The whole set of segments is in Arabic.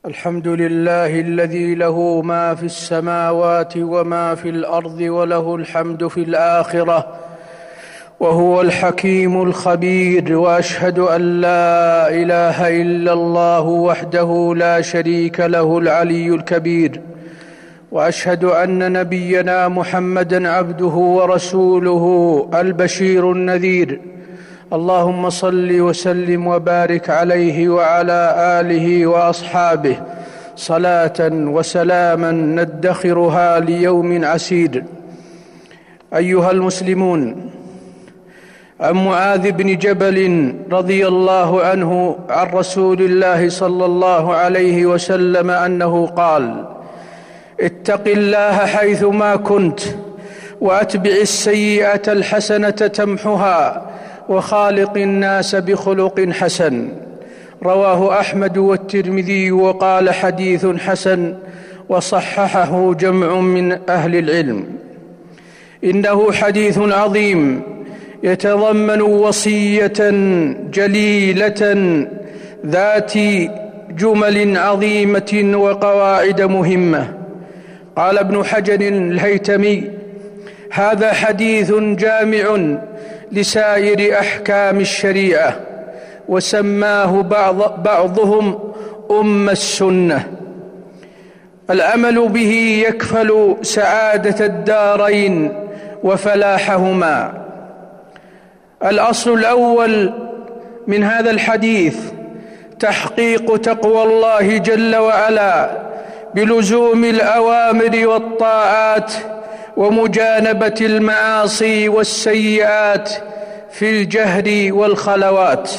الحمد لله الذي له ما في السماوات وما في الأرض وله الحمد في الآخرة وهو الحكيم الخبير. وأشهد أن لا إله إلا الله وحده لا شريك له العلي الكبير. وأشهد أن نبينا محمدًا عبده ورسوله البشير النذير. اللهم صل وسلم وبارك عليه وعلى آله وأصحابه صلاة وسلاما ندخرها ليوم عسير. أيها المسلمون، عن معاذ بن جبل رضي الله عنه عن رسول الله صلى الله عليه وسلم أنه قال: اتق الله حيثما كنت وأتبع السيئة الحسنة تمحها وخالق الناس بخلق حسن. رواه أحمد والترمذي وقال حديث حسن، وصححه جمع من أهل العلم. إنه حديث عظيم يتضمن وصية جليلة ذات جمل عظيمة وقواعد مهمة. قال ابن حجر الهيتمي: هذا حديث جامع لسائر أحكام الشريعة، وسماه بعضهم السنة. العمل به يكفل سعادة الدارين وفلاحهما. الأصل الأول من هذا الحديث تحقيق تقوى الله جل وعلا بلزوم الأوامر والطاعات ومجانبة المعاصي والسيئات في الجهر والخلوات.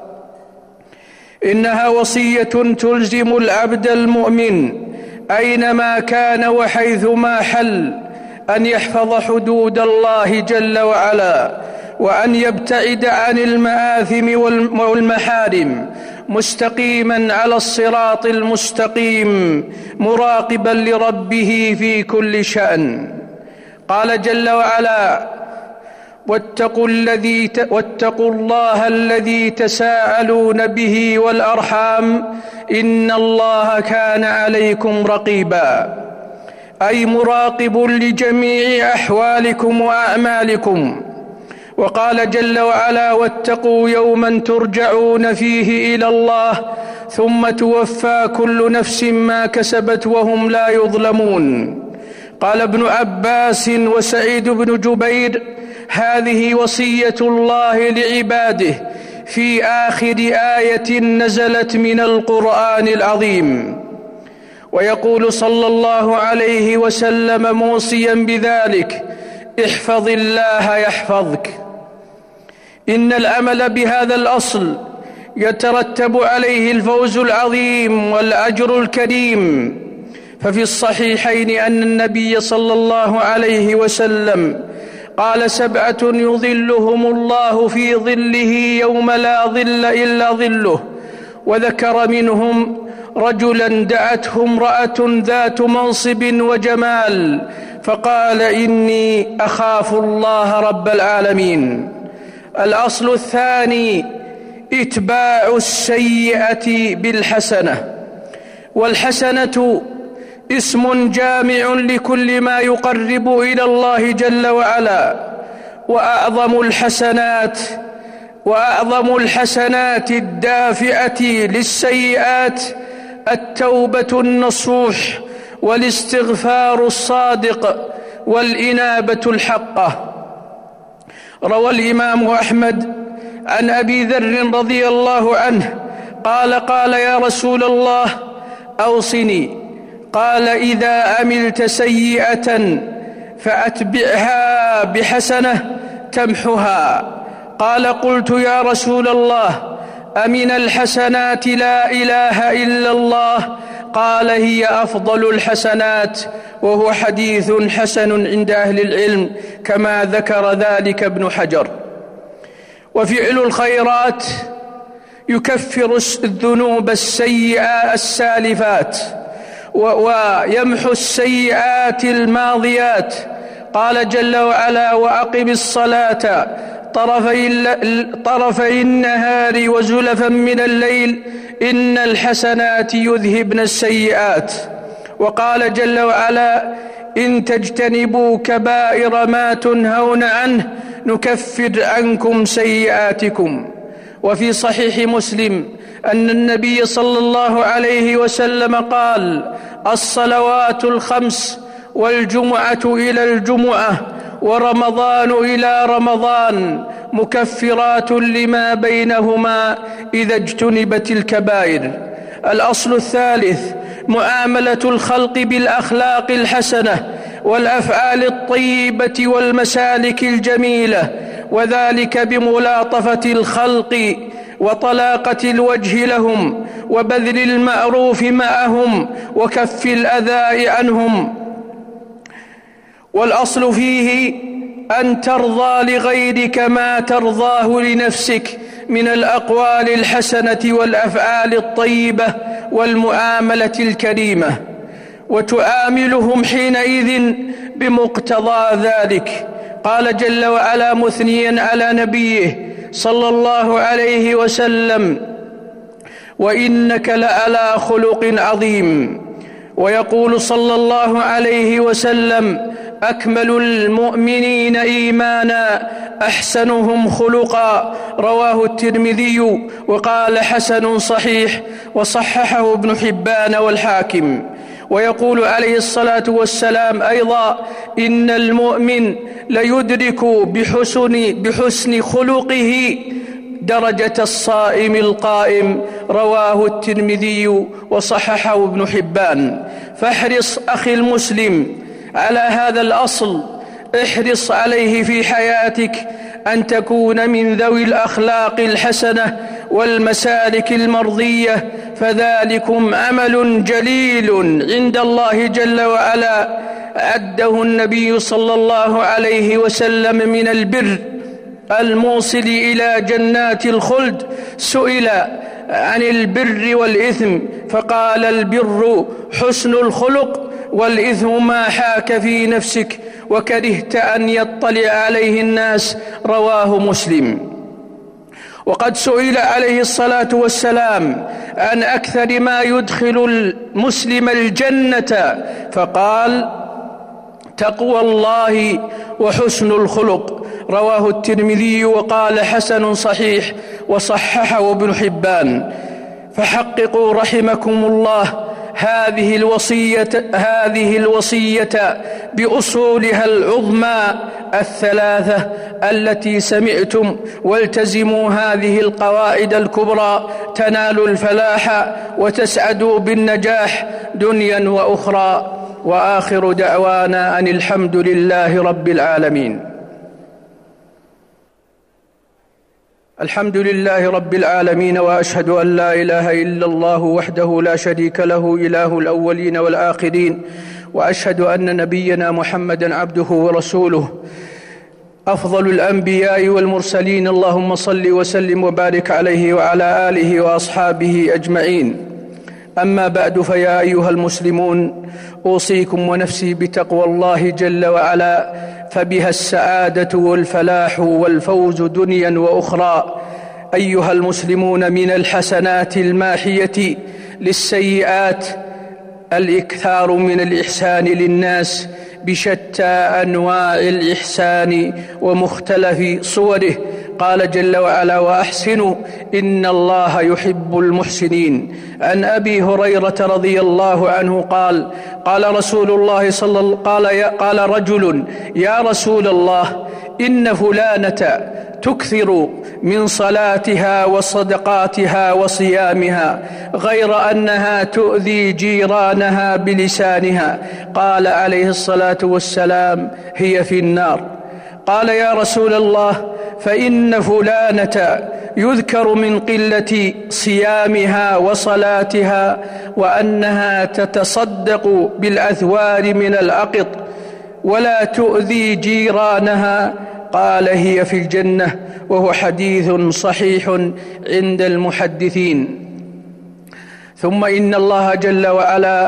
إنها وصية تلزم العبد المؤمن أينما كان وحيثما حل أن يحفظ حدود الله جل وعلا، وأن يبتعد عن المآثم والمحارم، مستقيما على الصراط المستقيم، مراقبا لربه في كل شأن. قال جل وعلا: واتقوا الله الذي تساءلون به والأرحام إن الله كان عليكم رقيبا، أي مراقب لجميع أحوالكم وأعمالكم. وقال جل وعلا: واتقوا يوما ترجعون فيه إلى الله ثم توفى كل نفس ما كسبت وهم لا يظلمون. قال ابن عباس وسعيد بن جبير: هذه وصية الله لعباده في آخر آية نزلت من القرآن العظيم. ويقول صلى الله عليه وسلم موصيا بذلك: احفظ الله يحفظك. إن العمل بهذا الأصل يترتب عليه الفوز العظيم والأجر الكريم. ففي الصحيحين أن النبي صلى الله عليه وسلم قال: 7 يظلهم الله في ظله يوم لا ظل إلا ظله. وذكر منهم رجلا دعته امرأة ذات منصب وجمال فقال: إني أخاف الله رب العالمين. الأصل الثاني إتباع السيئة بالحسنة. والحسنة اسم جامع لكل ما يقرب إلى الله جل وعلا. وأعظم الحسنات الدافئة للسيئات التوبة النصوح والاستغفار الصادق والإنابة الحقة. روى الإمام أحمد عن أبي ذر رضي الله عنه قال: يا رسول الله أوصني. قال: إذا عملت سيئة فأتبعها بحسنة تمحها. قال: قلت يا رسول الله أمن الحسنات لا إله إلا الله؟ قال: هي أفضل الحسنات. وهو حديث حسن عند أهل العلم كما ذكر ذلك ابن حجر. وفعل الخيرات يكفر الذنوب السيئة السالفات ويمحو السيئات الماضيات. قال جل وعلا: وأقم الصلاة طرفي النهار وزلفا من الليل إن الحسنات يذهبن السيئات. وقال جل وعلا: إن تجتنبوا كبائر ما تنهون عنه نكفر عنكم سيئاتكم. وفي صحيح مسلم أن النبي صلى الله عليه وسلم قال: الصلوات الخمس والجمعة إلى الجمعة ورمضان إلى رمضان مكفرات لما بينهما إذا اجتنبت الكبائر. الأصل الثالث: معاملة الخلق بالأخلاق الحسنة والأفعال الطيبة والمسالك الجميلة، وذلك بملاطفة الخلق وطلاقة الوجه لهم وبذل المعروف معهم وكف الأذى عنهم. والأصل فيه أن ترضى لغيرك ما ترضاه لنفسك من الأقوال الحسنة والأفعال الطيبة والمعاملة الكريمة، وتعاملهم حينئذ بمقتضى ذلك. قال جل وعلا مثنيا على نبيه صلى الله عليه وسلم: وإنك لعلى خلق عظيم. ويقول صلى الله عليه وسلم: أكمل المؤمنين إيمانا أحسنهم خلقا. رواه الترمذي وقال: حسن صحيح، وصححه ابن حبان والحاكم. ويقول عليه الصلاة والسلام أيضا: إن المؤمن ليدرك بحسن خلقه درجة الصائم القائم. رواه الترمذي وصححه ابن حبان. فاحرص أخي المسلم على هذا الأصل، احرص عليه في حياتك أن تكون من ذوي الأخلاق الحسنة والمسالك المرضية، فذلكم عمل جليل عند الله جل وعلا أعده النبي صلى الله عليه وسلم من البر الموصل إلى جنات الخلد. سئل عن البر والإثم فقال: البر حسن الخلق، والإثم ما حاك في نفسك وكرهت أن يطلع عليه الناس. رواه مسلم. وقد سئل عليه الصلاة والسلام عن أكثر ما يدخل المسلم الجنة فقال: تقوى الله وحسن الخلق. رواه الترمذي وقال: حسن صحيح، وصححه ابن حبان. فحققوا رحمكم الله هذه الوصية بأصولها العظمى الثلاثة التي سمعتم، والتزموا هذه القواعد الكبرى تنالوا الفلاح وتسعدوا بالنجاح دنيا وأخرى. وآخر دعوانا أن الحمد لله رب العالمين. الحمد لله رب العالمين، وأشهد أن لا إله إلا الله وحده لا شريك له إله الأولين والآخرين، وأشهد أن نبينا محمدًا عبده ورسوله أفضل الأنبياء والمرسلين. اللهم صل وسلم وبارك عليه وعلى آله وأصحابه أجمعين. أما بعد، فيا أيها المسلمون، أوصيكم ونفسي بتقوى الله جل وعلا، فبها السعادة والفلاح والفوز دنيا وأخرى. أيها المسلمون، من الحسنات الماحية للسيئات الإكثار من الإحسان للناس بشتى أنواع الإحسان ومختلف صوره. قال جل وعلا: وأحسنوا إن الله يحب المحسنين. عن أبي هريرة رضي الله عنه قال رسول الله قال رجل: يا رسول الله، إن فلانة تكثر من صلاتها وصدقاتها وصيامها، غير أنها تؤذي جيرانها بلسانها. قال عليه الصلاة والسلام: هي في النار. قال: يا رسول الله، فإن فلانة يذكر من قلة صيامها وصلاتها وأنها تتصدق بالأثوار من الأقط ولا تؤذي جيرانها. قال: هي في الجنة. وهو حديث صحيح عند المحدثين. ثم إن الله جل وعلا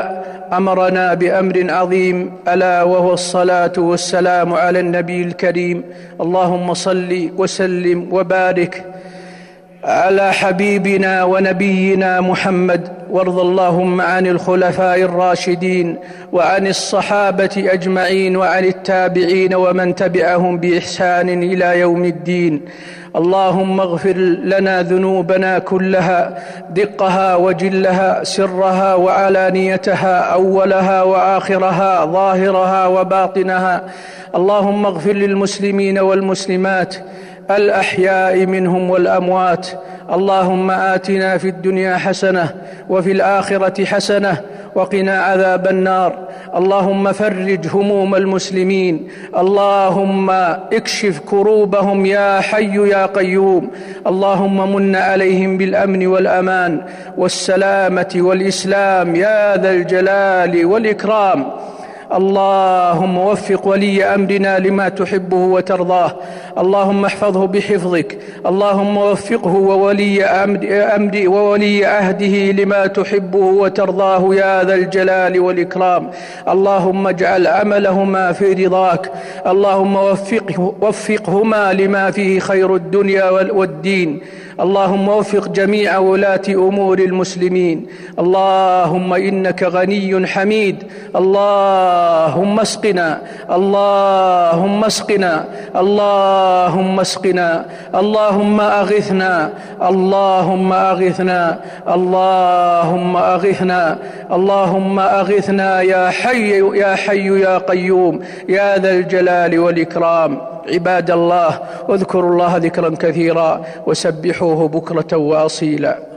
أمرنا بأمر عظيم، ألا وهو الصلاة والسلام على النبي الكريم. اللهم صل وسلم وبارك على حبيبنا ونبينا محمد، وارض اللهم عن الخلفاء الراشدين وعن الصحابة أجمعين وعن التابعين ومن تبعهم بإحسان إلى يوم الدين. اللهم اغفر لنا ذنوبنا كلها، دقها وجلها، سرها وعلانيتها، أولها وآخرها، ظاهرها وباطنها. اللهم اغفر للمسلمين والمسلمات الأحياء منهم والأموات. اللهم آتنا في الدنيا حسنة وفي الآخرة حسنة وقنا عذاب النار. اللهم فرج هموم المسلمين، اللهم اكشف كروبهم يا حي يا قيوم. اللهم من عليهم بالأمن والأمان والسلامة والإسلام يا ذا الجلال والإكرام. اللهم وفق ولي أمرنا لما تحبه وترضاه، اللهم احفظه بحفظك. اللهم وفقه وولي عهده لما تحبه وترضاه يا ذا الجلال والإكرام. اللهم اجعل عملهما في رضاك. اللهم وفقهما لما فيه خير الدنيا والدين. اللهم وفق جميع ولاة أمور المسلمين. اللهم إنك غني حميد. اللهم اسقنا، اللهم اسقنا، اللهم اسقنا، اللهم أغثنا، اللهم أغثنا، اللهم أغثنا، اللهم أغثنا يا حي يا حي يا قيوم يا ذا الجلال والإكرام. عباد الله، اذكروا الله ذكرا كثيرا وسبحوه بكرة وأصيلا.